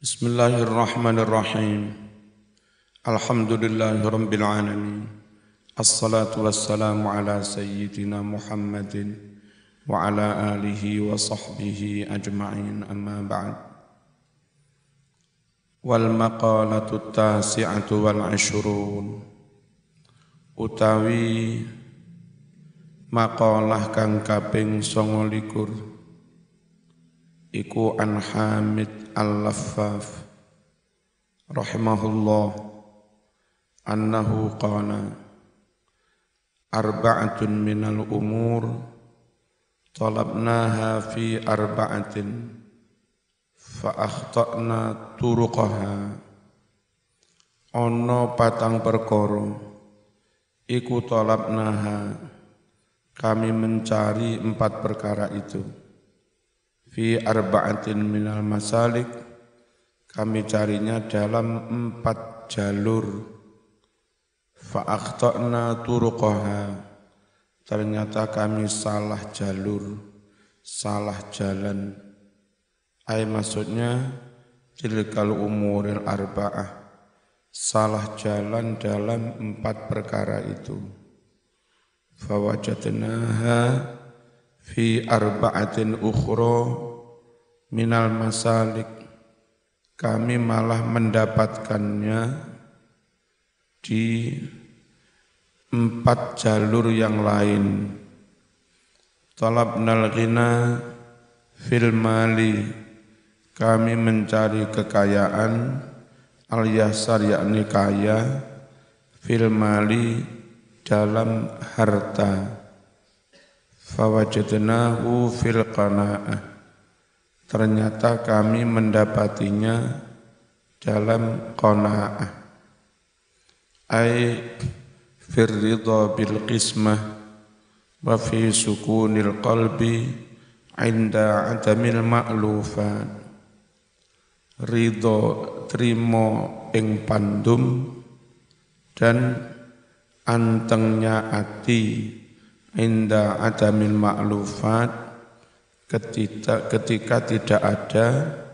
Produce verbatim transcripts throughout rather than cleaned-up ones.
Bismillahirrahmanirrahim. Alhamdulillahirabbil alamin. Assalatu wassalamu ala sayyidina Muhammadin wa ala alihi wa sahbihi ajma'in, amma ba'd. Wal maqalatu tasi'atu wal ashrun. Utawi maqalah kang kaping sanga likur iku an Hamid Al-Laffaf rahimahullah annahu qala arba'atun minal umur talabnaha fi arba'atin fa akhta'na turuqaha. Ono patang perkara iku talabnaha, kami mencari empat perkara itu. Fi arba'atin minal masalik, kami carinya dalam empat jalur. Fa akhta'na turuqaha, ternyata kami salah jalur, salah jalan. Ay maksudnya tilkal umuril arba'ah, salah jalan dalam empat perkara itu. Fa wajadnaha fi arba'atin ukhra minal masalik, kami malah mendapatkannya di empat jalur yang lain. Talabnal ghina fil mali, kami mencari kekayaan, al-yasar yakni kaya, fil mali dalam harta. Fawajadnahu fil qanaa'ah, ternyata kami mendapatinya dalam qanaa'ah. Ay fir ridha bil qismah wa fi sukunil qalbi inda adamil ma'lufat. Ridha trimo ing pandum dan antengnya ati inda adamil ma'lufat, ketika, ketika tidak ada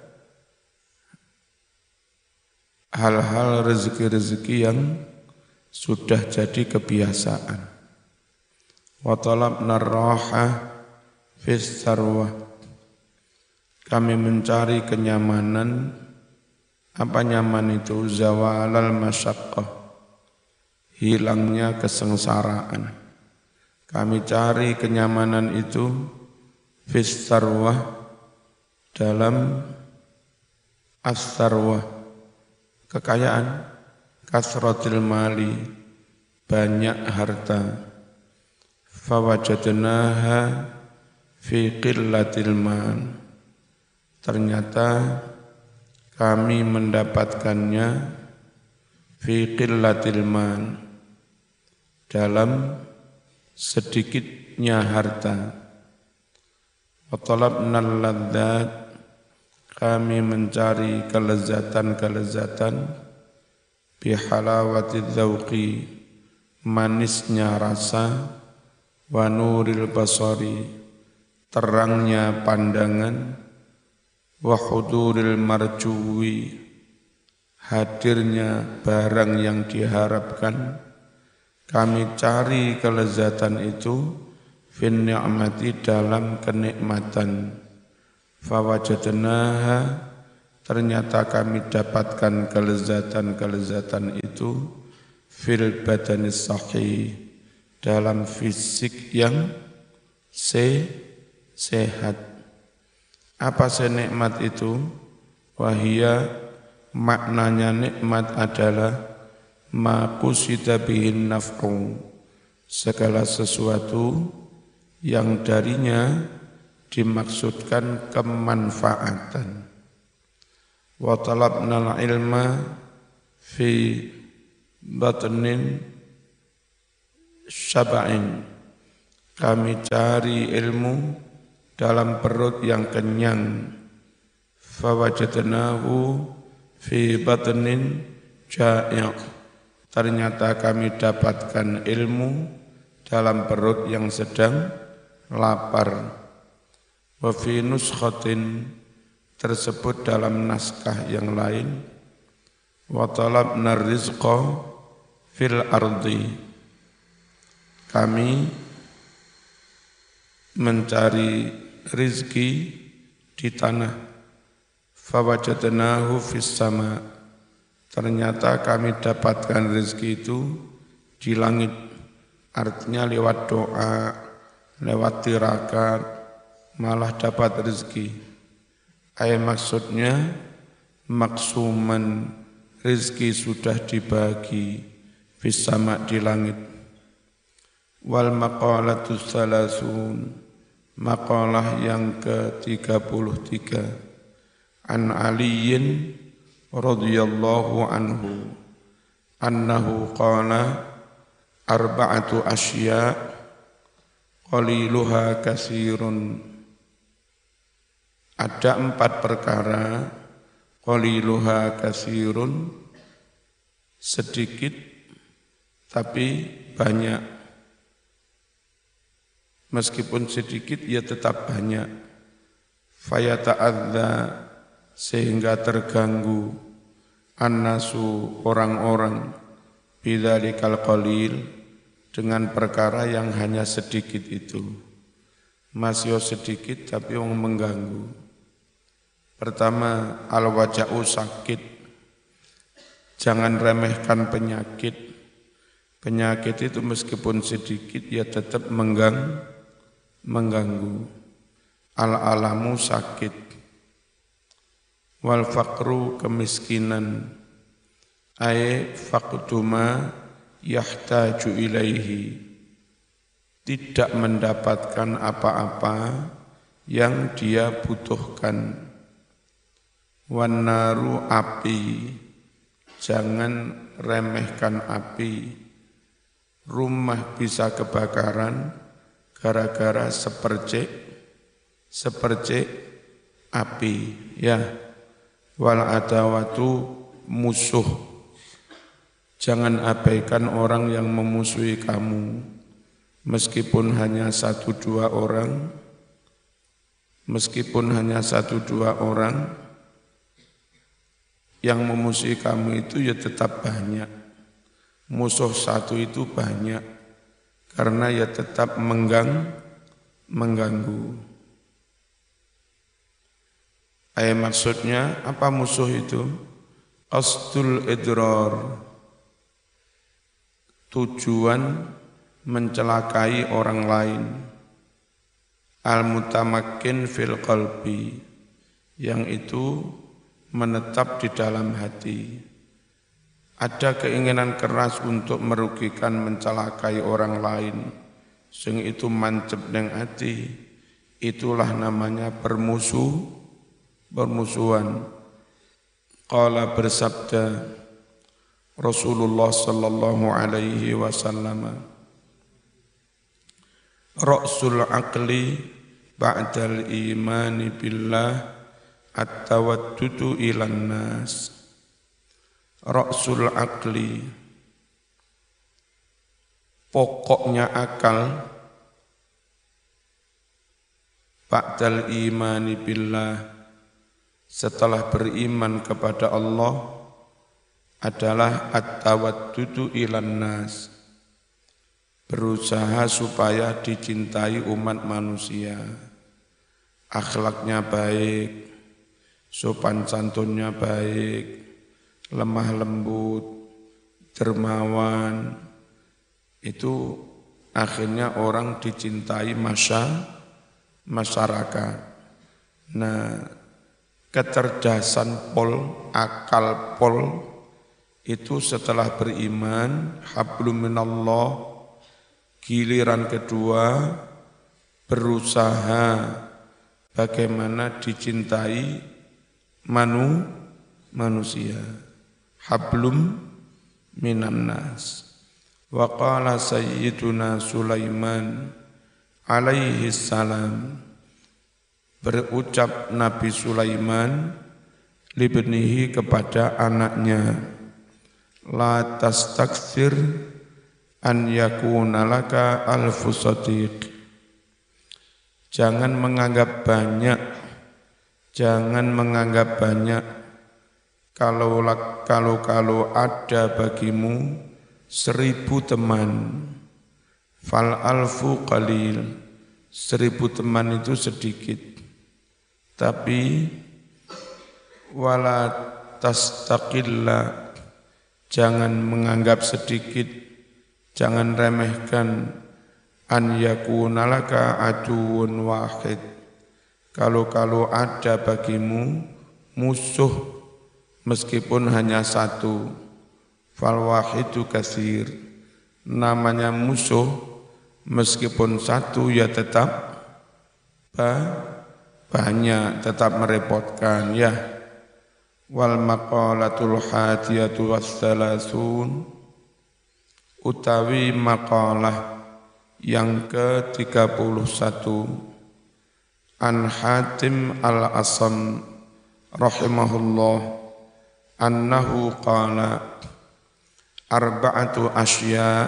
hal-hal rezeki-rezeki yang sudah jadi kebiasaan. Wa talabna ar-raha fis sarwah, kami mencari kenyamanan. Apa nyaman itu? Zawalal masyaqqah, hilangnya kesengsaraan. Kami cari kenyamanan itu fis sarwah, dalam as-sarwah, kekayaan, kasratil mali, banyak harta. Fawajadnaha fi qillatil mal, ternyata kami mendapatkannya fi qillatil mal, dalam sedikitnya harta. Wa talabnal ladzat, kami mencari kelezatan-kelezatan, bihalawati dzauqi, manisnya rasa, wa nuril basari, terangnya pandangan, wa huduril marjuwi, hadirnya barang yang diharapkan. Kami cari kelezatan itu fin ni'mati, dalam kenikmatan. Fawajadnaha, ternyata kami dapatkan kelezatan-kelezatan itu fil badanis sahih, dalam fisik yang se sehat. Apa senikmat itu? Wahia, maknanya nikmat adalah ma qusida bihin naf'u, segala sesuatu yang darinya dimaksudkan kemanfaatan. Wa talabnal ilma fi batnin syaba'in, kami cari ilmu dalam perut yang kenyang. Fawajadnahu fi batnin ja'i', ternyata kami dapatkan ilmu dalam perut yang sedang lapar. Wa fi nuskhatin, tersebut dalam naskah yang lain, wa talabna rizqa fil ardi, kami mencari rizki di tanah, fawajadnahu fis sama, ternyata kami dapatkan rizki itu di langit, artinya lewat doa, lewat tirakat, malah dapat rizki. Ayat maksudnya maksuman, rizki sudah dibagi fis sama di langit. Wal maqalatu salasun, maqalah yang ke tiga puluh tiga, an Aliyin radhiyallahu anhu annahu qala arba'atu asya qaliluha katsirun, ada empat perkara, qaliluha katsirun, sedikit tapi banyak, meskipun sedikit ya tetap banyak. Fayata'adza, sehingga terganggu, annasu, orang-orang, bidzalikal qalil, dengan perkara yang hanya sedikit itu. Masih sedikit tapi yang mengganggu. Pertama, al-waja'u, sakit. Jangan remehkan penyakit. Penyakit itu meskipun sedikit ya tetap menggang, mengganggu. Al-alamu, sakit. Wal faqru, kemiskinan. Ai faqduma yahtaju ilaihi, tidak mendapatkan apa-apa yang dia butuhkan. Wan naru, api, jangan remehkan api. Rumah bisa kebakaran gara-gara sepercik, sepercik api, ya. Wal adawatu, musuh. Jangan abaikan orang yang memusuhi kamu, meskipun hanya satu dua orang, meskipun hanya satu dua orang, yang memusuhi kamu itu ya tetap banyak. Musuh satu itu banyak, karena ya tetap menggang, mengganggu. Ayat maksudnya apa musuh itu? Qasdul idrar, tujuan mencelakai orang lain. Al-mutamakkin fil qalbi, yang itu menetap di dalam hati. Ada keinginan keras untuk merugikan, mencelakai orang lain, sing itu mancep neng hati. Itulah namanya bermusuh, bermusuhan. Qala, bersabda Rasulullah sallallahu alaihi wasallam, Ra'sul aqli ba'dal imani billah at-tawaddudu ilan nas. Ra'sul aqli, pokoknya akal, ba'dal imani billah, setelah beriman kepada Allah, adalah at-tawaddudu ilan nas, berusaha supaya dicintai umat manusia, akhlaknya baik, sopan santunnya baik, lemah lembut, dermawan, itu akhirnya orang dicintai masa masyarakat. Nah, kecerdasan pol, akal pol, itu setelah beriman, hablum minallah, giliran kedua berusaha bagaimana dicintai manu, manusia. Hablum minan nas. Wa qala sayyiduna Sulaiman alaihi salam, berucap Nabi Sulaiman libnihi, kepada anaknya, la tastakthir an yakuna laka alfu sadiq, jangan menganggap banyak, Jangan menganggap banyak kalau kalau kalau ada bagimu seribu teman. Fal alfu qalil. Seribu teman itu sedikit. Tapi wala tastaqilla. Jangan menganggap sedikit, jangan remehkan an yakuna laka aduun wahid. Kalau-kalau ada bagimu musuh meskipun hanya satu, fal wahidu katsir. Namanya musuh meskipun satu ya tetap banyak, tetap merepotkan ya. Wal maqalatul hadiyatu wassalasun, utawi maqalah yang ke tiga puluh satu, an Hatim al-Asam rahimahullah annahu qala arba'atu asya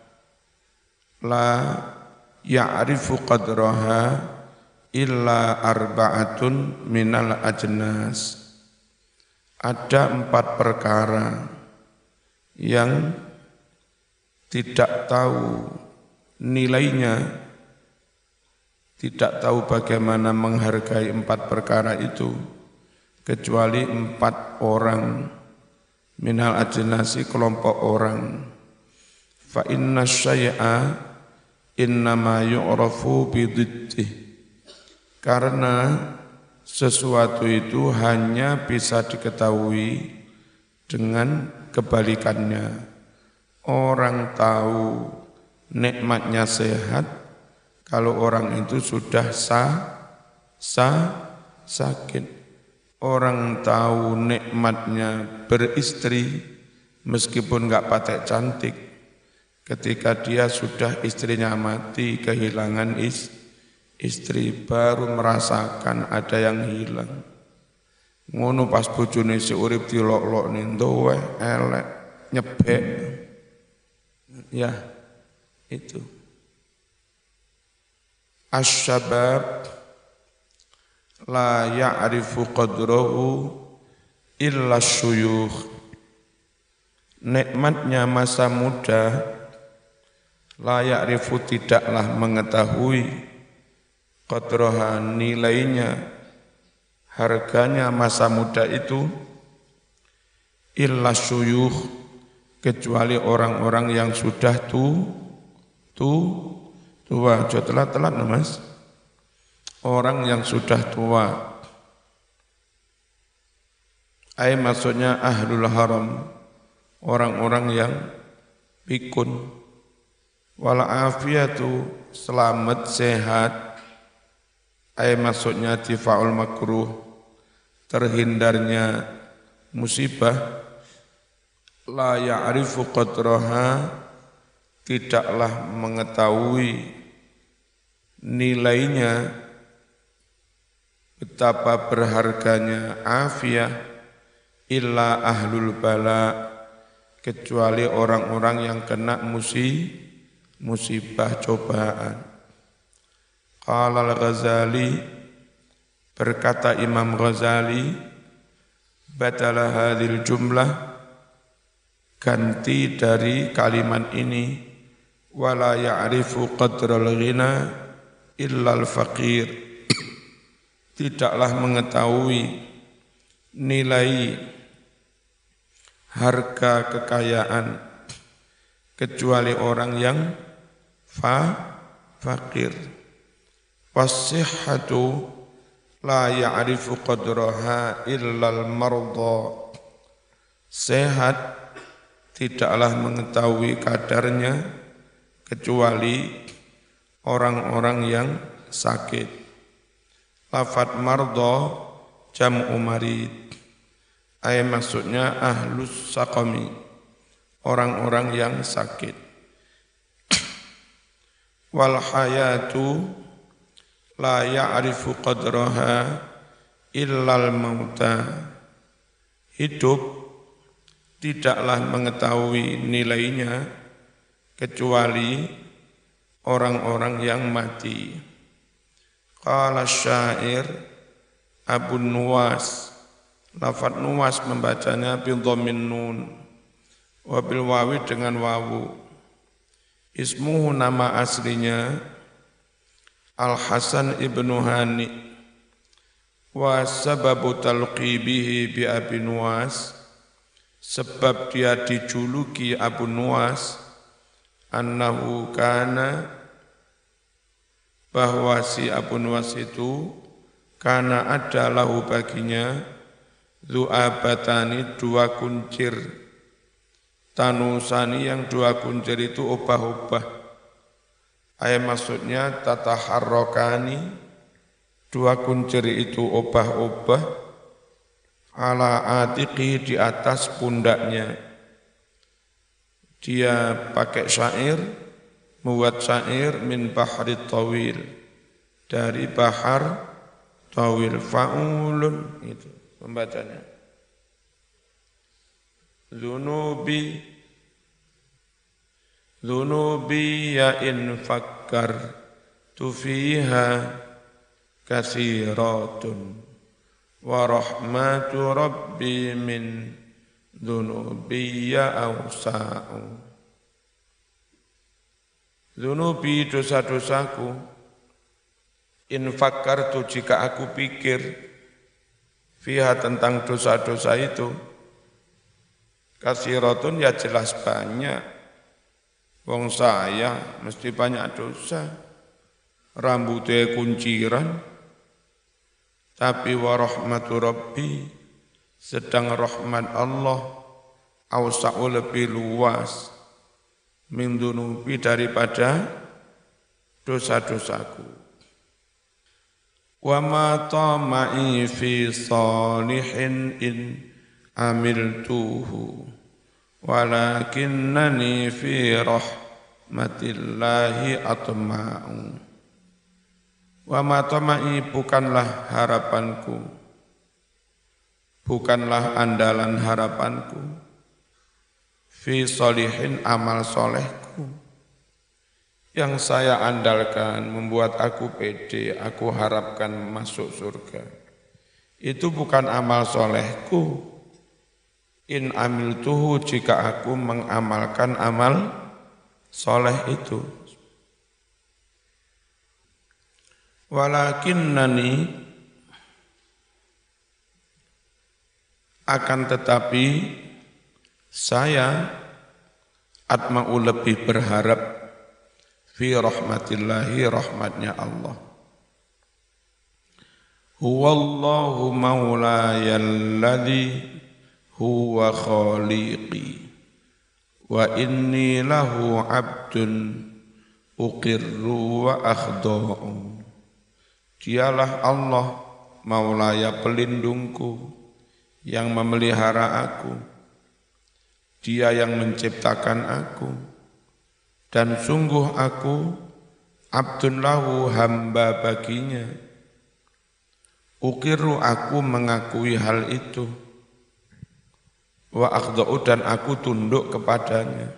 la ya'rifu qadraha illa arba'atun minal ajnas. Ada empat perkara yang tidak tahu nilainya, tidak tahu bagaimana menghargai empat perkara itu, kecuali empat orang, minal ajnasi kelompok orang. Fa inna syai'a innama yu'rafu bididdih. Karena sesuatu itu hanya bisa diketahui dengan kebalikannya. Orang tahu nikmatnya sehat kalau orang itu sudah sah, sah, sakit. Orang tahu nikmatnya beristri meskipun enggak patek cantik ketika dia sudah istrinya mati, kehilangan istri. Istri baru merasakan ada yang hilang. Ngono pas bojone si urip dilok-lokne ndowe elek nyebek. Ya, itu. Asy-syabab la ya'rifu qadrahu illa syuyukh. Nikmatnya masa muda la ya'rifu tidaklah mengetahui qadraha nilainya, harganya masa muda itu illa syuyukh, kecuali orang-orang yang sudah tu tu tua. Jo telat-telat Mas. Orang yang sudah tua. Ai maksudnya ahlul haram, orang-orang yang pikun. Wal afiyatu, selamat sehat. Ay maksudnya tifa'ul makruh, terhindarnya musibah. La ya'rifu qadraha, tidaklah mengetahui nilainya, betapa berharganya afiyah, illa ahlul bala, kecuali orang-orang yang kena musi, musibah cobaan. Qala al-Ghazali, berkata Imam Ghazali, badala hadhil jumlah, ganti dari kalimat ini, wala ya'rifu qadral ghina illa al-faqir, tidaklah mengetahui nilai harga kekayaan kecuali orang yang fa fakir. Wasihhatu la ya'rifu qadraha illal marda. Sehat tidaklah mengetahui kadarnya kecuali orang-orang yang sakit. Lafat marda jam'u marid. Ay maksudnya ahlus saqami, orang-orang yang sakit. Wal hayatu la ya'rifu qadraha illal mauta. Hidup tidaklah mengetahui nilainya kecuali orang-orang yang mati. Qala syair Abu Nuwas. Lafaz Nuwas membacanya bil dhammin nun wa bil wawi dengan wawu. Ismuhu nama aslinya Al-Hasan ibnu Hani wa sababu talqibihi bi Abi Nuwas, sebab dia dijuluki Abu Nuwas, annahu kana, bahwa si Abu Nuwas itu kana ada lahu baginya du'abatani, dua kuncir, tanusani yang dua kuncir itu obah-obah. Ayat maksudnya tataharrokani, dua kuncir itu obah-obah, ala atiqi, di atas pundaknya. Dia pakai syair, membuat syair min bahri tawil, dari bahar tawil, fa'ulun, itu membacanya. Zunubi Zunubi ya in fakkar tu fiha kasiratun wa rahmatu rabbi min zunubi ya awsa'u. Zunubi, dosa-dosaku, in fakkar tu, jika aku pikir, fiha, tentang dosa-dosa itu, kasiratun, ya jelas banyak. Wong saya mesti banyak dosa, rambutnya kunciran, tapi wa rahmatu rabbi, sedang rahmat Allah, awsa'u, lebih luas, min dunubi, daripada dosa-dosaku. Wa ma tama'i fi salihin in amiltuhu walakinnani fi rahmatillahi atma'u. Wa ma tama'i, bukanlah harapanku, bukanlah andalan harapanku, fi sholihin, amal solehku, yang saya andalkan, membuat aku pede, aku harapkan masuk surga. Itu bukan amal solehku. In amiltuhu, jika aku mengamalkan amal soleh itu. Walakinnani, akan tetapi saya atma'u, lebih berharap, fi rahmatillahi, rahmatnya Allah. Huwallahu maulayalladzi huwa khaliqi wa inni lahu abdun uqirru wa akhda'u. Dialah Allah, maulaya, pelindungku, yang memelihara aku. Dia yang menciptakan aku, dan sungguh aku abdun lahu, hamba baginya. Uqirru, aku mengakui hal itu. Wa akhda'u, dan aku tunduk kepadanya.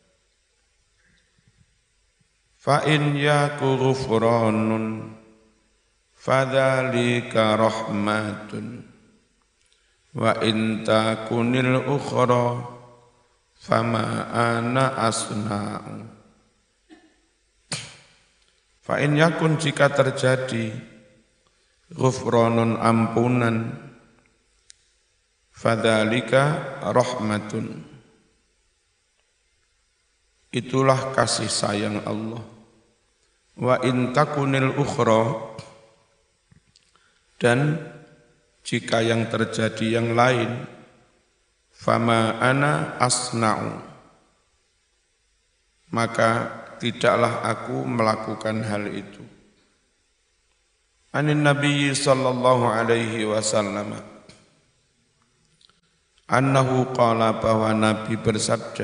Fa in yaku ghufranun fadzalika rahmatun wa in takunil ukhra fama ana asna'u. Fa in yakun, jika terjadi, ghufranun, ampunan, fadzalika rahmatun, itulah kasih sayang Allah. Wa in takunil ukhra, dan jika yang terjadi yang lain, fama ana asna'u, maka tidaklah aku melakukan hal itu. Anin Nabi sallallahu alaihi wasallam, annahu qala, bahwa Nabi bersabda,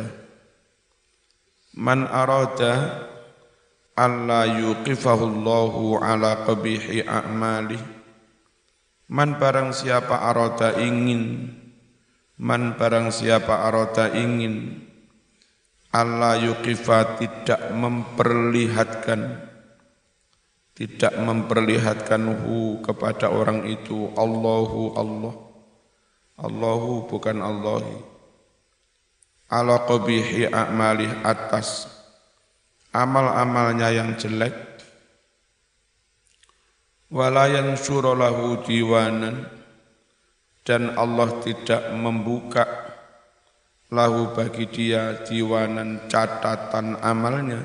man arada alla yuqifahu Allahu ala qabihi a'malih, man barang siapa arada ingin, man barang siapa arada ingin, alla yuqifa, tidak memperlihatkan, tidak memperlihatkanhu kepada orang itu Allahu Allah. Allahu bukan Allahi. Ala qabihi a'malih atas amal-amalnya yang jelek. Wala yansyura lahu diwanan, dan Allah tidak membuka lahu bagi dia diwanan catatan amalnya.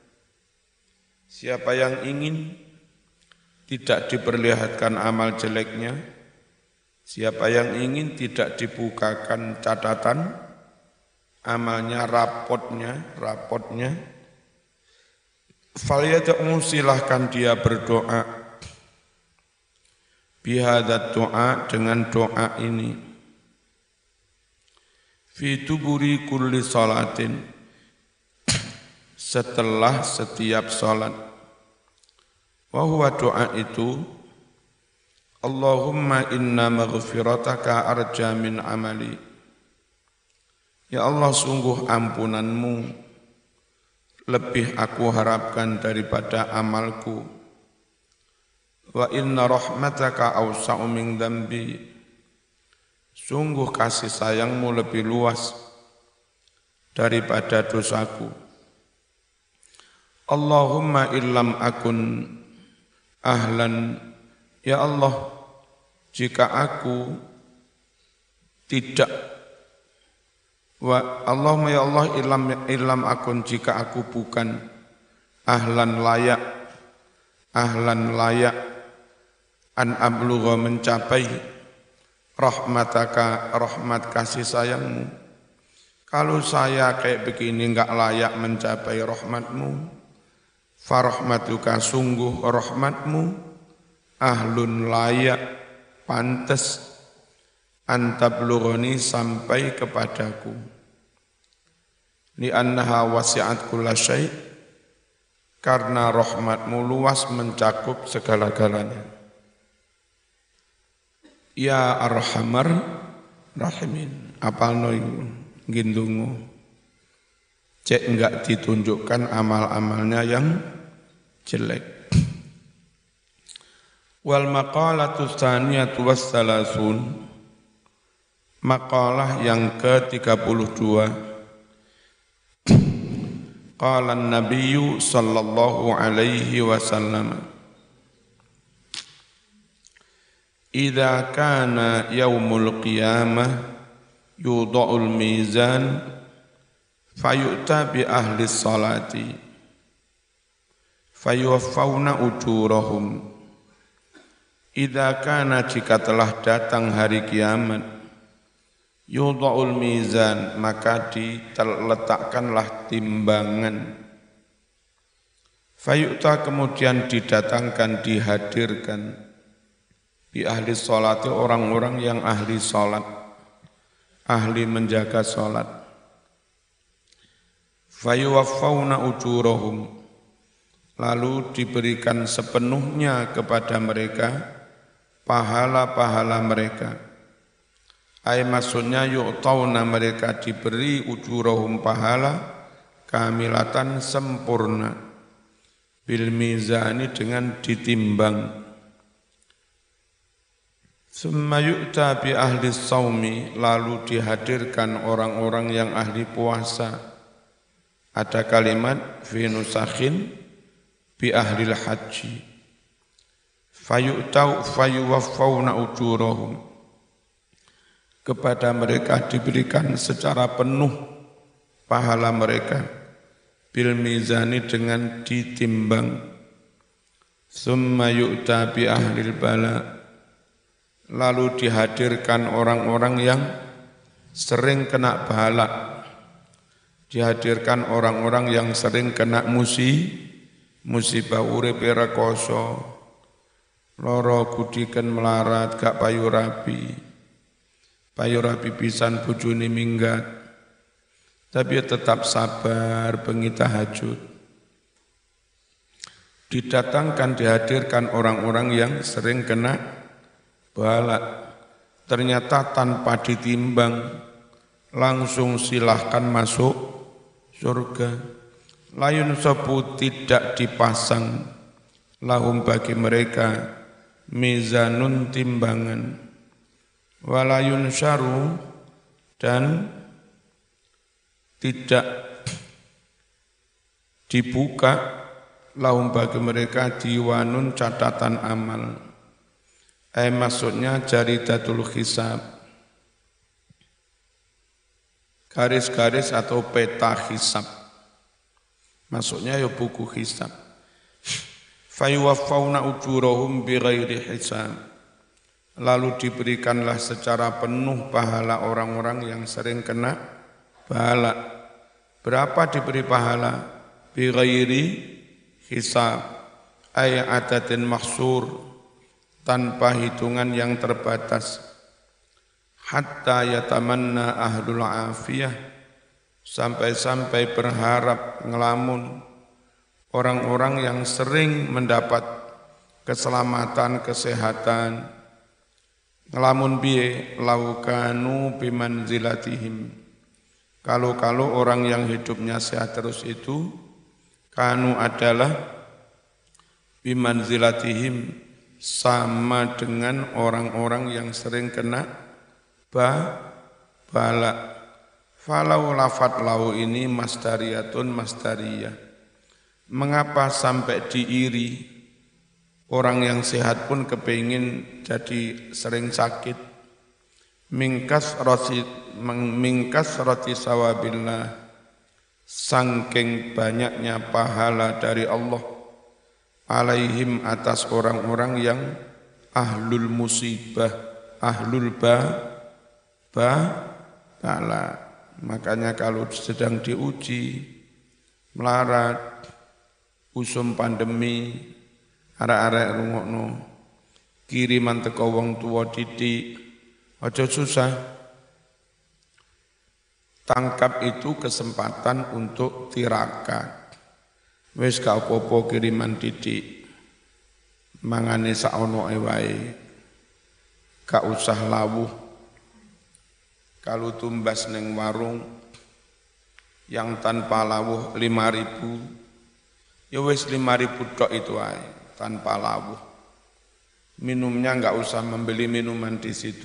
Siapa yang ingin tidak diperlihatkan amal jeleknya, siapa yang ingin tidak dibukakan catatan amalnya, rapotnya, rapotnya, falyad'u, silahkan dia berdoa, bihadat doa, dengan doa ini, fi tuburi kulli salatin, setelah setiap salat. Wa huwa doa itu, Allahumma inna maghfirataka arja min amali. Ya Allah, sungguh ampunanmu lebih aku harapkan daripada amalku. Wa inna rahmataka awsa'u min dzambi. Sungguh kasih sayangmu lebih luas daripada dosaku. Allahumma illam akun ahlan, ya Allah, jika aku tidak, wa Allahumma ya Allah illam illam akun, jika aku bukan ahlan layak, ahlan layak an ablugha, mencapai rahmataka, rahmat kasih sayangmu. Kalau saya kayak begini enggak layak mencapai rahmatmu, farahmatuka, sungguh rahmatmu, ahlun layak, pantas, antablughani, sampai kepadaku. Li'annaha wasi'at kulla syai', karena rahmatmu luas mencakup segala-galanya. Ya arhamar rahimin. Apalno iku ngindungu. Cek enggak ditunjukkan amal-amalnya yang jelek. Wal maqalatu tsaniyatu wassalasun, maqalah yang ke tiga puluh dua. Qala an-nabiyyu sallallahu alaihi wasallam, idza kana yaumul qiyamah yudha'ul mizan fayu'ta bi ahli sholati fayuwaffawna ujurahum. Idza kana, jika telah datang hari kiamat, yudha'ul mizan, maka diletakkanlah timbangan, fayu'ta, kemudian didatangkan, dihadirkan, bi ahli sholati, orang-orang yang ahli sholat, ahli menjaga sholat. Fayuwaffawna ujurahum, lalu diberikan sepenuhnya kepada mereka pahala-pahala mereka. Ay, maksudnya yu'tawna, mereka diberi ujurahum, pahala kamilatan, sempurna, bil mizani, dengan ditimbang. Summa yu'ta bi ahli shaumi, lalu dihadirkan orang-orang yang ahli puasa. Ada kalimat fi nusakhin bi ahli haji. Fayu'tau fayuwaffawna ujurahum, kepada mereka diberikan secara penuh pahala mereka, bil mizani, dengan ditimbang. Summa yu'ta bi ahli bala, lalu dihadirkan orang-orang yang sering kena bala, dihadirkan orang-orang yang sering kena musi, musibah, urip rekoso, loro gudiken melarat, gak payu rabi, payu rabi pisan bojone minggat, tapi tetap sabar, bengi tahajud. Didatangkan, dihadirkan orang-orang yang sering kena bala, ternyata tanpa ditimbang, langsung silahkan masuk surga. Layun sepu, tidak dipasang lahum bagi mereka mizanun timbangan, walayun syaru dan tidak dibuka lahum bagi mereka diwanun catatan amal. Eh maksudnya jaridatul hisab, garis-garis atau peta hisab. Maksudnya ya buku hisab. Fayuwaffawna ujurahum bighairi hisab. Lalu diberikanlah secara penuh pahala orang-orang yang sering kena pahala. Berapa diberi pahala? Bighairi hisab. Ay adatin maksur, tanpa hitungan yang terbatas. Hatta yatamanna ahlul afiyah, sampai-sampai berharap ngelamun orang-orang yang sering mendapat keselamatan, kesehatan. Ngelamun biye laukanu bimanzilatihim. Kalau-kalau orang yang hidupnya sehat terus itu, kanu adalah bimanzilatihim, sama dengan orang-orang yang sering kena ba bala. Falau lafat lau ini masdariyatun masdariyah. Mengapa sampai diiri? Orang yang sehat pun kepingin jadi sering sakit. Mingkas roti mingkas roti sawabillah, sangking banyaknya pahala dari Allah alaihim atas orang-orang yang ahlul musibah, ahlul ba ba bala. Makanya kalau sedang diuji, melarat, usum pandemi, arek-arek rungokno, kiriman teko wong tuwa didik, aja susah. Tangkap itu kesempatan untuk tirakat. Wis gak apa-apa kiriman didik, mangane saonoke wae, gak usah lawuh. Kalau tumbas neng warung yang tanpa lawuh lima ribu, ya wis lima ribu tok itu aja, tanpa lawuh. Minumnya enggak usah membeli minuman di situ.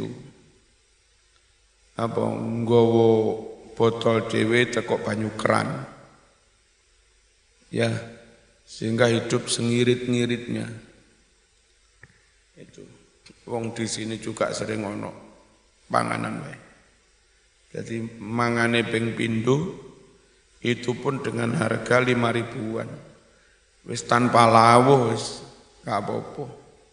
Apa nggowo botol dhewe teko banyu keran. Ya, sehingga hidup sengirit-ngiritnya. Itu wong di sini juga sering ono panganan wae. Jadi mangane ping pindho itu pun dengan harga lima ribuan. Wis tanpa lawuh wis gak apa-apa.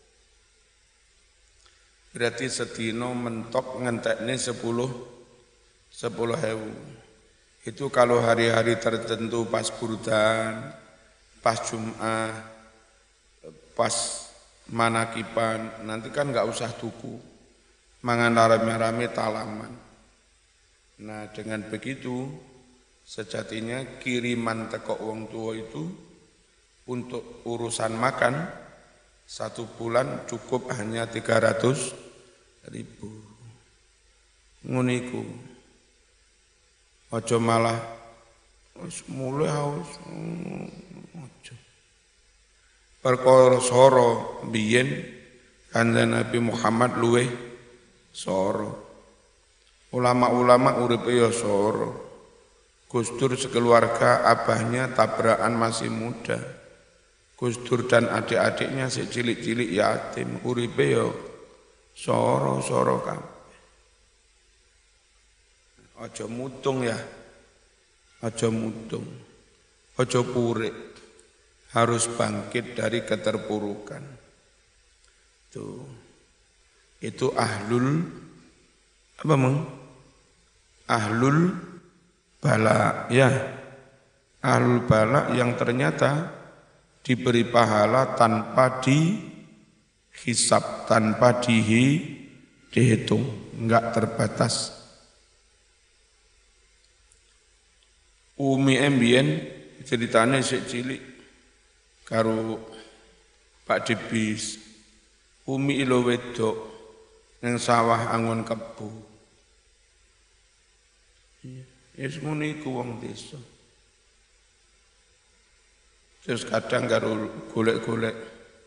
Berarti sedino mentok ngentekne sepuluh sepuluh hewu. Itu kalau hari-hari tertentu pas burdan, pas Jum'ah, pas manakipan, nanti kan gak usah tuku. Mangan rame-rame talaman. Nah dengan begitu sejatinya kiriman teko wong tua itu untuk urusan makan satu bulan cukup hanya tiga ratus ribu. Nguniku ojo malah mulai haus ojo. Perkara soro biyen kanjeng Nabi Muhammad luweh soro. Ulama-ulama uripe ya soro. Gus Dur sekeluarga abahnya tabrakan masih muda. Gus Dur dan adik-adiknya si cilik-cilik yatim. Uripe ya soro-soro kabeh. Aja mutung ya. Aja mutung. Aja purik. Harus bangkit dari keterpurukan. Tuh. Itu ahlul apa meng? Ahlul bala, ya, ahlul bala yang ternyata diberi pahala tanpa dihisab, tanpa dihi, dihitung, enggak terbatas. Umi embien ceritanya sik cilik karo Pak Dibis. Umi ilo wedok nang sawah angon kebu. Ya semono iku wong desa. Terus kadang karo golek-golek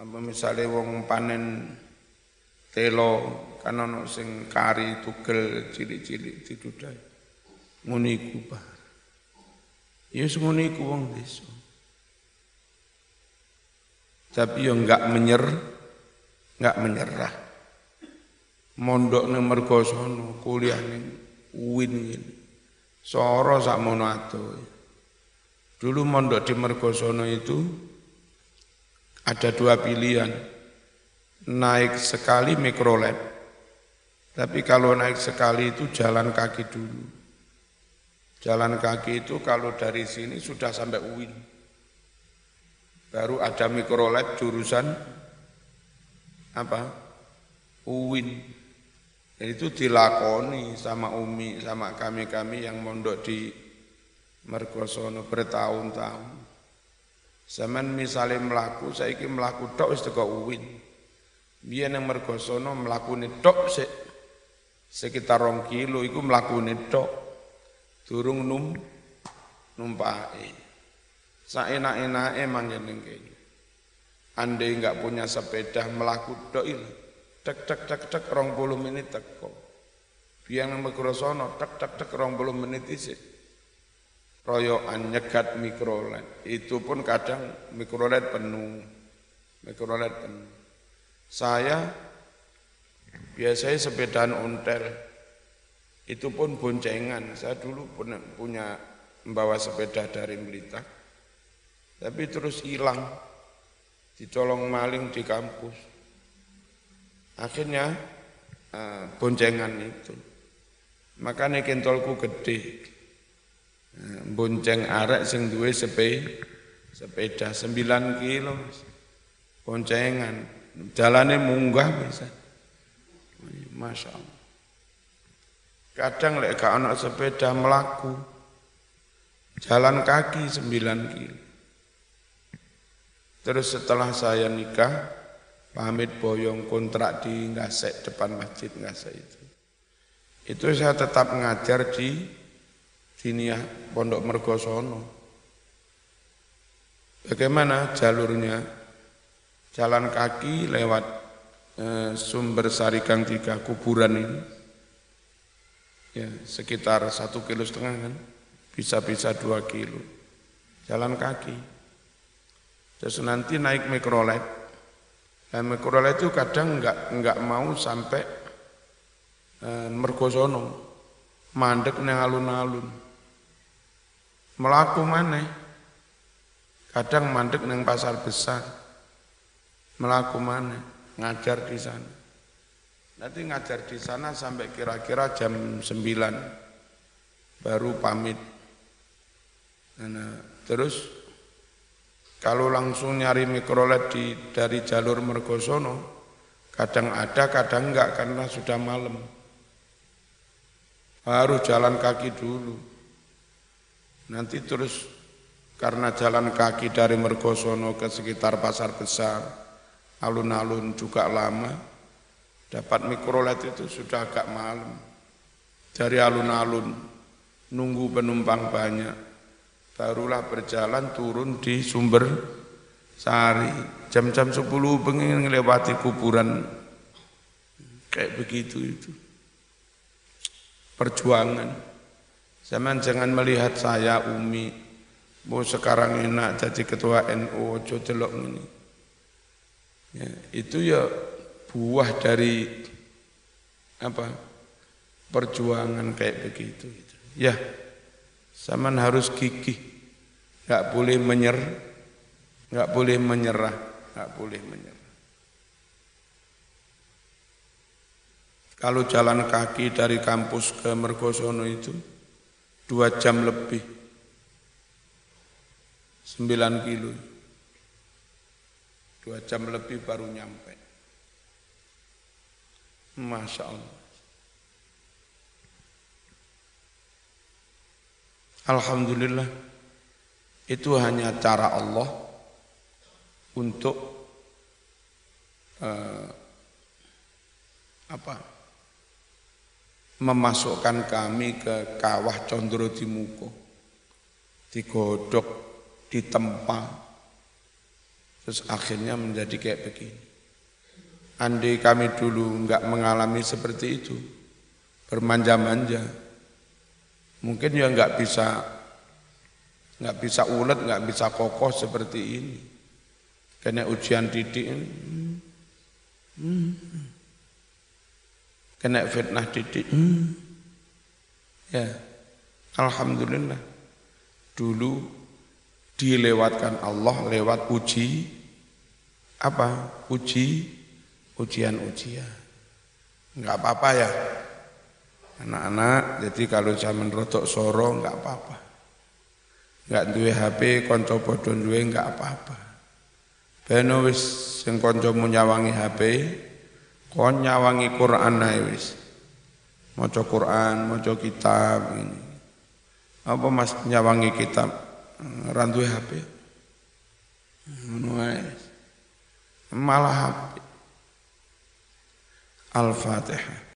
Apa misalnya wong panen telo kan ana sing kari tugel cilik-cilik didudai. Ngono iku, Pak. Ya wis ngono iku wong desa. Tapi yo enggak menyer, enggak menyerah. Mondok ning Mergosono, kuliah ning U I N ngene. Soro sakmono adoh. Dulu mondok di Mergosono itu ada dua pilihan. Naik sekali mikrolet. Tapi kalau naik sekali itu jalan kaki dulu. Jalan kaki itu kalau dari sini sudah sampai U I N. Baru ada mikrolet jurusan apa? U I N. Itu dilakoni sama Umi, sama kami-kami yang mondok di Mergosono bertahun-tahun. Zaman misalnya melaku, saiki melaku tok wis teko U I N. Biyen nang Mergosono mlakune tok sik sekitar rong kilo iku mlakune tok. Durung num numpake. Saenak-enake manggen ning kene. Andai enggak punya sepeda mlaku tok iki. Tek tek tek tek rong puluh menit teko. Biyen nang Mergosono tek tek tek rong puluh menit isih. Royokan nyegat mikrolet. Itu pun kadang mikrolet penuh. Mikrolet penuh. Saya biasanya sepedaan ontel. Itu pun boncengan. Saya dulu punya, punya membawa sepeda dari Blitar. Tapi terus hilang. Dicolong maling di kampus. Akhirnya uh, boncengan itu. Makanya kentolku gede. Uh, bonceng arek sing duwe sepe, sepeda sembilan kilo. Boncengan. Jalannya munggah bisa. Masya Allah. Kadang lek gak ana sepeda melaku. Jalan kaki sembilan kilo. Terus setelah saya nikah, pamit boyong kontrak di Ngasek, depan masjid Ngasek itu. Itu saya tetap ngajar di Diniyah Pondok Mergosono. Bagaimana jalurnya? Jalan kaki lewat eh, Sumber Sari Gang Tiga, kuburan ini. Ya, sekitar satu kilo setengah kan, bisa-bisa dua kilo. Jalan kaki. Terus nanti naik mikrolet. Dan mikrolet itu kadang enggak enggak mau sampai e, Mergosono, mandek nang alun-alun. Melaku maneh. Kadang mandek nang pasar besar. Melaku maneh, ngajar di sana. Nanti ngajar di sana sampai kira-kira jam sembilan baru pamit. Nah, terus kalau langsung nyari mikrolet di, dari jalur Mergosono, kadang ada, kadang enggak karena sudah malam. Harus jalan kaki dulu. Nanti terus karena jalan kaki dari Mergosono ke sekitar pasar besar, alun-alun juga lama, dapat mikrolet itu sudah agak malam. Dari alun-alun, nunggu penumpang banyak. Barulah berjalan turun di Sumber Sari. Jam-jam sepuluh pengen ngelewati kuburan. Kayak begitu itu. Perjuangan. Zaman jangan melihat saya Umi. Mau sekarang enak jadi ketua N U, ojo delok ini. Ya, itu ya buah dari apa? Perjuangan kayak begitu. Ya. Zaman harus gigih, nggak boleh menyer, nggak boleh menyerah, nggak boleh menyerah. Kalau jalan kaki dari kampus ke Mergosono itu dua jam lebih, sembilan kilo, dua jam lebih baru nyampe. Masya Allah. Alhamdulillah, itu hanya cara Allah untuk eh, apa? memasukkan kami ke kawah Condro Timuko, digodok, ditempa, Terus akhirnya menjadi kayak begini. Andai kami dulu enggak mengalami seperti itu, bermanja-manja, mungkin ya enggak bisa enggak bisa ulet, enggak bisa kokoh seperti ini. Kena ujian didik ini. Hmm. Kena fitnah didik. Hmm. Ya, alhamdulillah. Dulu dilewatkan Allah lewat uji apa? Uji, ujian-ujian. Enggak apa-apa ya. Anak-anak, jadi kalau zaman rotok soro enggak apa-apa. Enggak duwe H P, kanca padha duwe enggak apa-apa. Beno wis sing kancamu nyawangi H P, kon nyawangi Quran ae wis. Maca Quran, maca kitab ini. Apa Mas nyawangi kitab ra duwe H P? Ngono ae. Malah H P. Al-Fatihah.